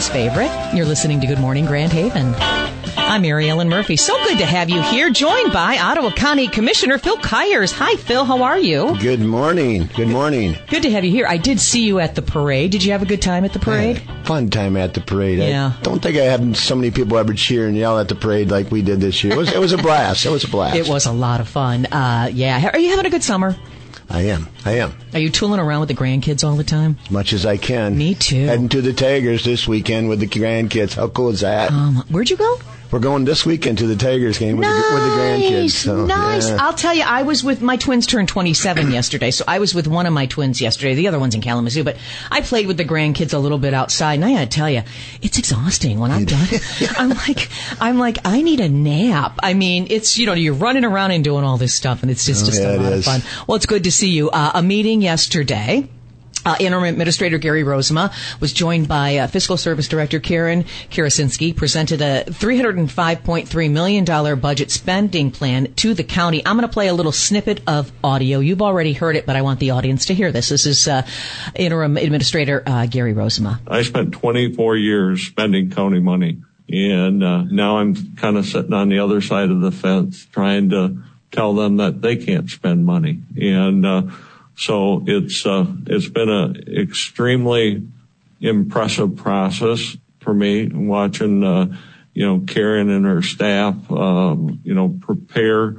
favorite. You're listening to Good Morning Grand Haven. I'm Mary Ellen Murphy. So good to have you here, joined by Ottawa County Commissioner Phil Kyers. Hi, Phil. How are you? Good morning. Good morning. Good to have you here. I did see you at the parade. Did you have a good time at the parade? Fun time at the parade. Yeah. I don't think I had so many people ever cheer and yell at the parade like we did this year. It was a blast. It was a blast. It was a lot of fun. Yeah. Are you having a good summer? I am. Are you tooling around with the grandkids all the time? As much as I can. Me too. Heading to the Tigers this weekend with the grandkids. How cool is that? Where'd you go? We're going this weekend to the Tigers game with the grandkids. So, nice. Yeah. I'll tell you, I was with my twins turned 27 yesterday, so I was with one of my twins yesterday. The other one's in Kalamazoo, but I played with the grandkids a little bit outside, and I gotta tell you, it's exhausting. When I'm done, I'm like, I need a nap. I mean, it's, you're running around and doing all this stuff, and it's just a lot of fun. Well, it's good to see you. A meeting yesterday. Interim Administrator Gary Rozema was joined by Fiscal Service Director Karen Karasinski, presented a $305.3 million budget spending plan to the county. I'm going to play a little snippet of audio. You've already heard it, but I want the audience to hear this. This is Interim Administrator Gary Rozema. I spent 24 years spending county money, and now I'm kind of sitting on the other side of the fence trying to tell them that they can't spend money. And so it's been an extremely impressive process for me watching, Karen and her staff, prepare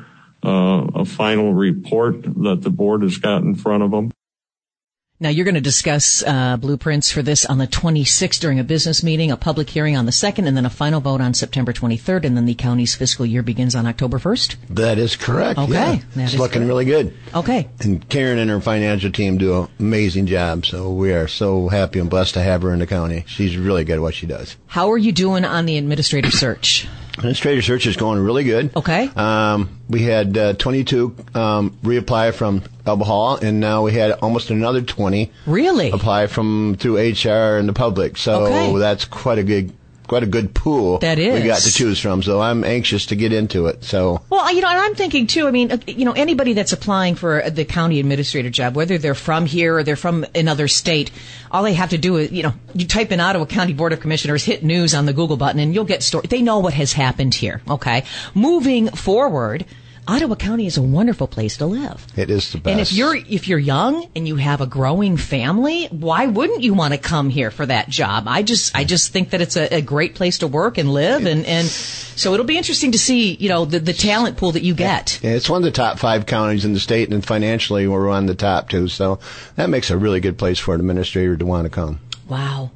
a final report that the board has got in front of them. Now, you're going to discuss blueprints for this on the 26th during a business meeting, a public hearing on the 2nd, and then a final vote on September 23rd, and then the county's fiscal year begins on October 1st? That is correct. Okay. Yeah. It's looking really good. Okay. And Karen and her financial team do an amazing job, so we are so happy and blessed to have her in the county. She's really good at what she does. How are you doing on the administrative search? Administrative search is going really good. Okay. We had 22 reapply from Elba Hall, and now we had almost another 20 really apply through HR and the public. So that's quite a good pool. That is. We got to choose from. So I'm anxious to get into it. So well, and I'm thinking too. I mean, anybody that's applying for the county administrator job, whether they're from here or they're from another state, all they have to do is, you type in Ottawa County Board of Commissioners, hit news on the Google button, and you'll get story. They know what has happened here. Okay, moving forward. Ottawa County is a wonderful place to live. It is the best. And if you're young and you have a growing family, why wouldn't you want to come here for that job? I just think that it's a great place to work and live, and so it'll be interesting to see, the talent pool that you get. Yeah, it's one of the top 5 counties in the state, and financially we're on the top 2, so that makes a really good place for an administrator to want to come. Wow.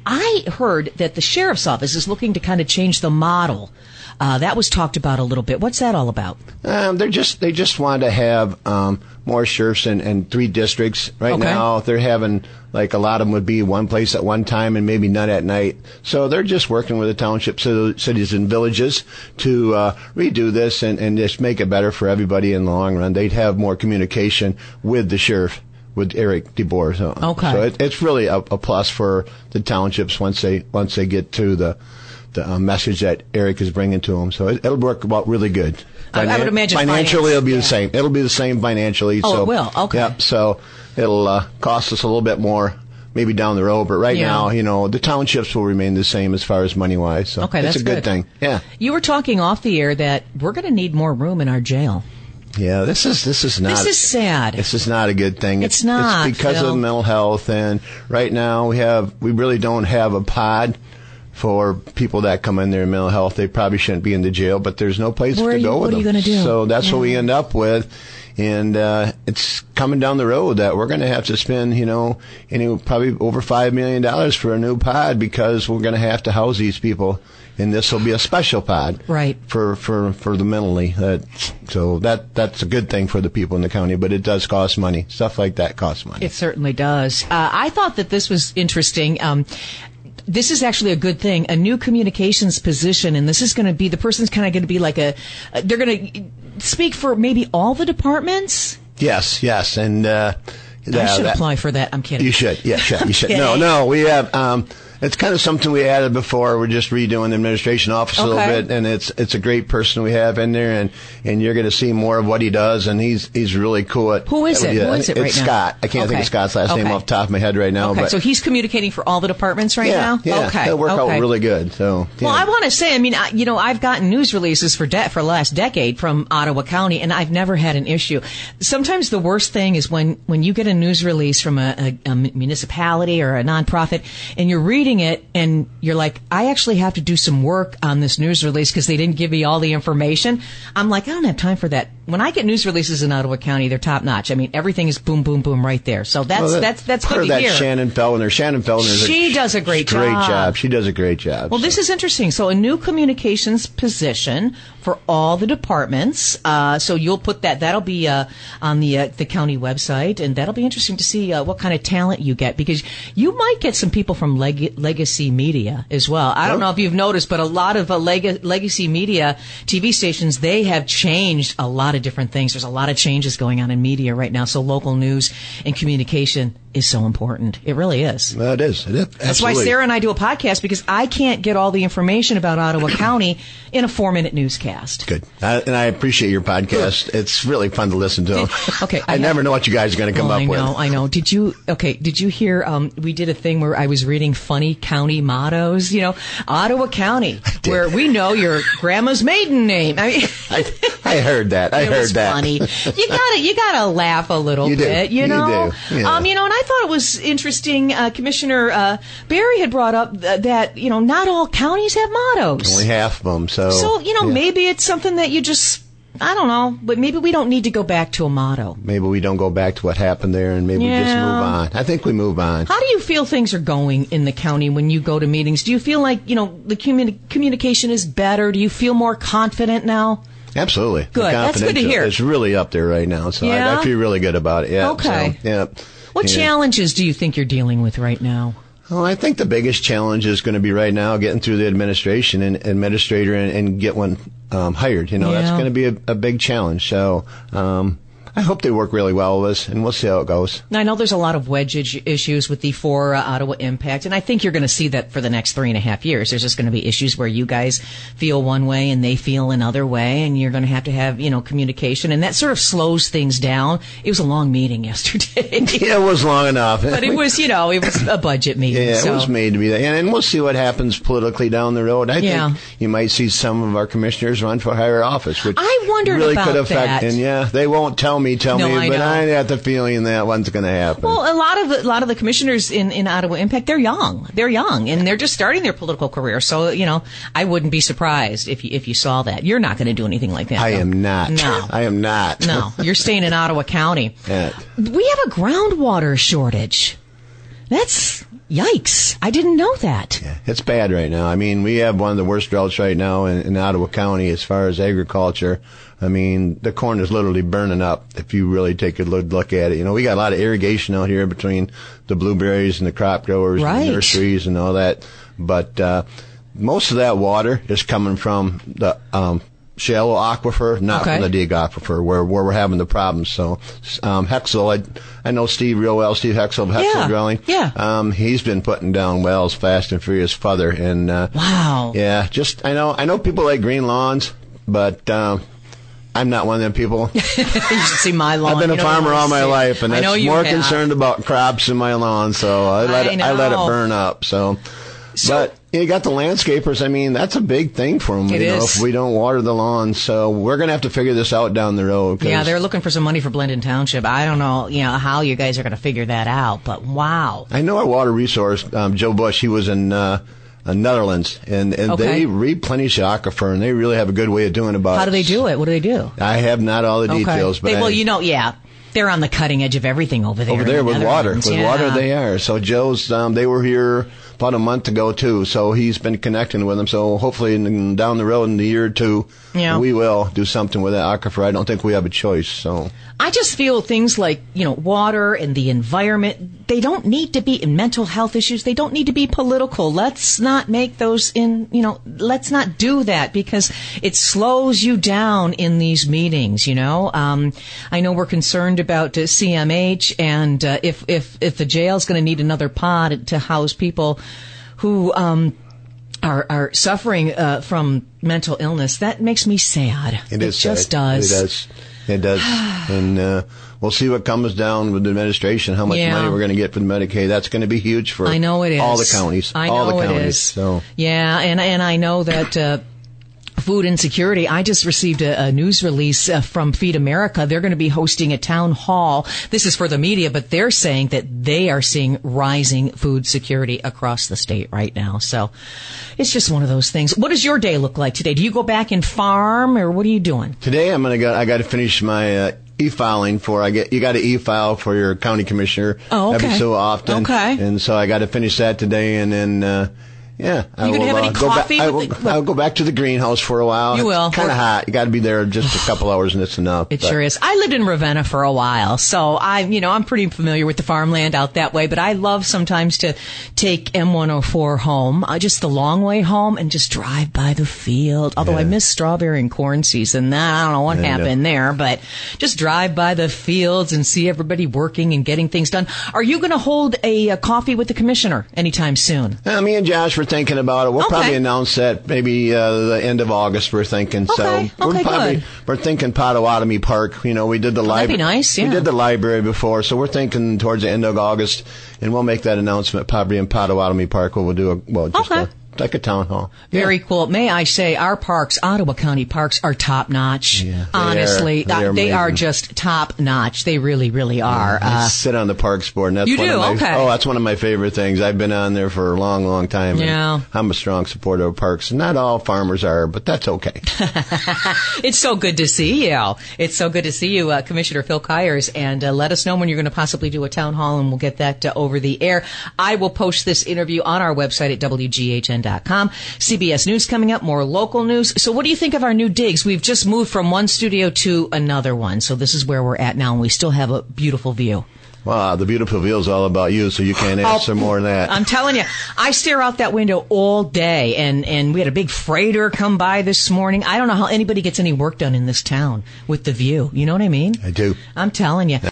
I heard that the sheriff's office is looking to kind of change the model. That was talked about a little bit. What's that all about? They just want to have more sheriffs in 3 districts. Right now, they're having, like, a lot of them would be one place at one time and maybe none at night. So they're just working with the township cities and villages to redo this and just make it better for everybody in the long run. They'd have more communication with the sheriff, with Eric DeBoer. So it's really a plus for the townships once they get to the message that Eric is bringing to them. So it'll work out really good. I would imagine financially it'll be the same. It'll be the same financially. Oh, it will. Okay. Yeah, so it'll cost us a little bit more maybe down the road, but right now, the townships will remain the same as far as money-wise. So that's a good thing. Yeah. You were talking off the air that we're going to need more room in our jail. Yeah, this is not. This is sad. This is not a good thing. It's not. It's because of mental health, and right now we really don't have a pod for people that come in there in mental health. They probably shouldn't be in the jail, but there's no place to go with them. What are you going to do? So that's what we end up with. And it's coming down the road that we're going to have to spend, probably over $5 million for a new pod because we're going to have to house these people. And this will be a special pod, right? For the mentally. So that's a good thing for the people in the county, but it does cost money. Stuff like that costs money. It certainly does. I thought that this was interesting. This is actually a good thing, a new communications position, and this is going to be, the person's kind of going to be like they're going to speak for maybe all the departments? Yes, and I should apply for that. I'm kidding. You should. Yeah, you should. No, we have It's kind of something we added before. We're just redoing the administration office a little bit, and it's a great person we have in there, and you're going to see more of what he does, and he's really cool at. Who is it? Who is it right now? It's Scott. I can't think of Scott's last name off the top of my head right now. Okay, but so he's communicating for all the departments right now? Yeah, okay. It'll work out really good. So, yeah. Well, I want to say, I mean, I've gotten news releases for the last decade from Ottawa County, and I've never had an issue. Sometimes the worst thing is when you get a news release from a municipality or a nonprofit, and you're reading it, and you're like, I actually have to do some work on this news release because they didn't give me all the information. I'm like, I don't have time for that. When I get news releases in Ottawa County, they're top notch. I mean, everything is boom, boom, boom right there. So that's good to hear. Shannon Feldner. She does a great job. She does a great job. Well, this is interesting. So a new communications position for all the departments. So you'll put that'll be on the county website, and that'll be interesting to see what kind of talent you get, because you might get some people from legacy media as well. I don't know if you've noticed, but a lot of legacy media TV stations, they have changed a lot of different things. There's a lot of changes going on in media right now. So local news and communication is so important. It really is. Well, it is. That's why Sarah and I do a podcast, because I can't get all the information about Ottawa County in a 4-minute newscast. Good. And I appreciate your podcast. It's really fun to listen to. Okay. I never know what you guys are going to come up with. I know. Did you hear, we did a thing where I was reading funny county mottos, Ottawa County, where we know your grandma's maiden name. I mean, I heard that. I heard that. Funny. You gotta laugh a little bit, you know? You do. Yeah. And I thought it was interesting, Commissioner Barry had brought up that, not all counties have mottos. Only half of them, so maybe it's something that you just, I don't know, but maybe we don't need to go back to a motto. Maybe we don't go back to what happened there, and maybe we just move on. I think we move on. How do you feel things are going in the county when you go to meetings? Do you feel like, the communication is better? Do you feel more confident now? Absolutely. Good. That's good to hear. It's really up there right now, so I feel really good about it. Yeah. Okay. So, yeah. What challenges do you think you're dealing with right now? Well, I think the biggest challenge is going to be right now getting through the administration and administrator and get one hired. That's going to be a big challenge. So I hope they work really well with us, and we'll see how it goes. I know there's a lot of wedge issues with the 4 Ottawa Impact, and I think you're going to see that for the next 3.5 years. There's just going to be issues where you guys feel one way and they feel another way, and you're going to have, communication, and that sort of slows things down. It was a long meeting yesterday. Yeah, it was long enough. But it was, it was a budget meeting. Yeah, it was made to be that. And we'll see what happens politically down the road. I think you might see some of our commissioners run for higher office, which I wondered really about could affect. that. And they won't tell me, but I got the feeling that one's going to happen. Well, a lot of the commissioners in Ottawa Impact, they're young, and they're just starting their political career. So I wouldn't be surprised if you saw that. You're not going to do anything like that. I am not. No, I am not. No, you're staying in Ottawa County. Yeah. We have a groundwater shortage. That's yikes. I didn't know that. Yeah, it's bad right now. I mean, we have one of the worst droughts right now in Ottawa County as far as agriculture. I mean, the corn is literally burning up if you really take a look at it. We got a lot of irrigation out here between the blueberries and the crop growers and the nurseries and all that. But most of that water is coming from the shallow aquifer, not from the deep aquifer, where we're having the problems. So, Hexel, I know Steve real well, Steve Hexel of Hexel Drilling. Yeah. He's been putting down wells fast and furious further. And, wow. Yeah, I know people like green lawns, but, I'm not one of them people. You should see my lawn. I've been a farmer all my life, and I'm more concerned about crops in my lawn, so I let it burn up. So but you got the landscapers. I mean, that's a big thing for them. It is. If we don't water the lawns, so we're going to have to figure this out down the road. Yeah, they're looking for some money for Blendon Township. I don't know, how you guys are going to figure that out, but wow. I know our water resource, Joe Bush. He was in Netherlands, and they replenish the aquifer, and they really have a good way of doing about it. How do they do it? What do they do? I have not all the details, but they're on the cutting edge of everything over there. Over there with water. With water they are. So Joe's, they were here about a month ago too, so he's been connecting with them. So hopefully down the road in a year or two, we will do something with that aquifer. I don't think we have a choice. So I just feel things like, water and the environment, they don't need to be in mental health issues. They don't need to be political. Let's not make those let's not do that, because it slows you down in these meetings, I know we're concerned about CMH, and if the jail's going to need another pod to house people who are suffering from mental illness. That makes me sad. It just does. It does. And we'll see what comes down with the administration, how much money we're going to get from Medicaid. That's going to be huge for I know it is. all the counties. It is. So. Yeah, and I know that food insecurity. I just received a news release from Feed America. They're going to be hosting a town hall. This is for the media, but they're saying that they are seeing rising food security across the state right now. So it's just one of those things. What does your day look like today? Do you go back and farm, or what are you doing? Today I got to finish my e-filing you got to e-file for your county commissioner every so often. Okay. And so I got to finish that today, and then you gonna have any coffee? I'll go back to the greenhouse for a while. You will. It's kind of hot. You got to be there just a couple hours, and it's enough. It sure is. I lived in Ravenna for a while, so I'm pretty familiar with the farmland out that way. But I love sometimes to take M104 home, just the long way home, and just drive by the field. Although I miss strawberry and corn season. I don't know what happened there, but just drive by the fields and see everybody working and getting things done. Are you going to hold a coffee with the commissioner anytime soon? Me and Josh were thinking about it. We'll probably announce that maybe the end of August, we're thinking. Okay. So we're thinking Potawatomi Park. We did the library. That'd be nice, yeah. We did the library before, so we're thinking towards the end of August, and we'll make that announcement probably in Potawatomi Park where we'll do like a town hall. Very cool. May I say, our parks, Ottawa County parks, are top notch. Yeah, honestly, they are just top notch. They really, really are. I sit on the parks board, and that's that's one of my favorite things. I've been on there for a long, long time. Yeah, I'm a strong supporter of parks. Not all farmers are, but that's okay. It's so good to see you. It's so good to see you, Commissioner Phil Kyers, and let us know when you're going to possibly do a town hall, and we'll get that over the air. I will post this interview on our website at WGHN.com. CBS News coming up, more local news. So what do you think of our new digs? We've just moved from one studio to another one. So this is where we're at now, and we still have a beautiful view. Wow, the beautiful view is all about you, so you can't ask for more than that. I'm telling you, I stare out that window all day, and we had a big freighter come by this morning. I don't know how anybody gets any work done in this town with the view. You know what I mean? I do. I'm telling you.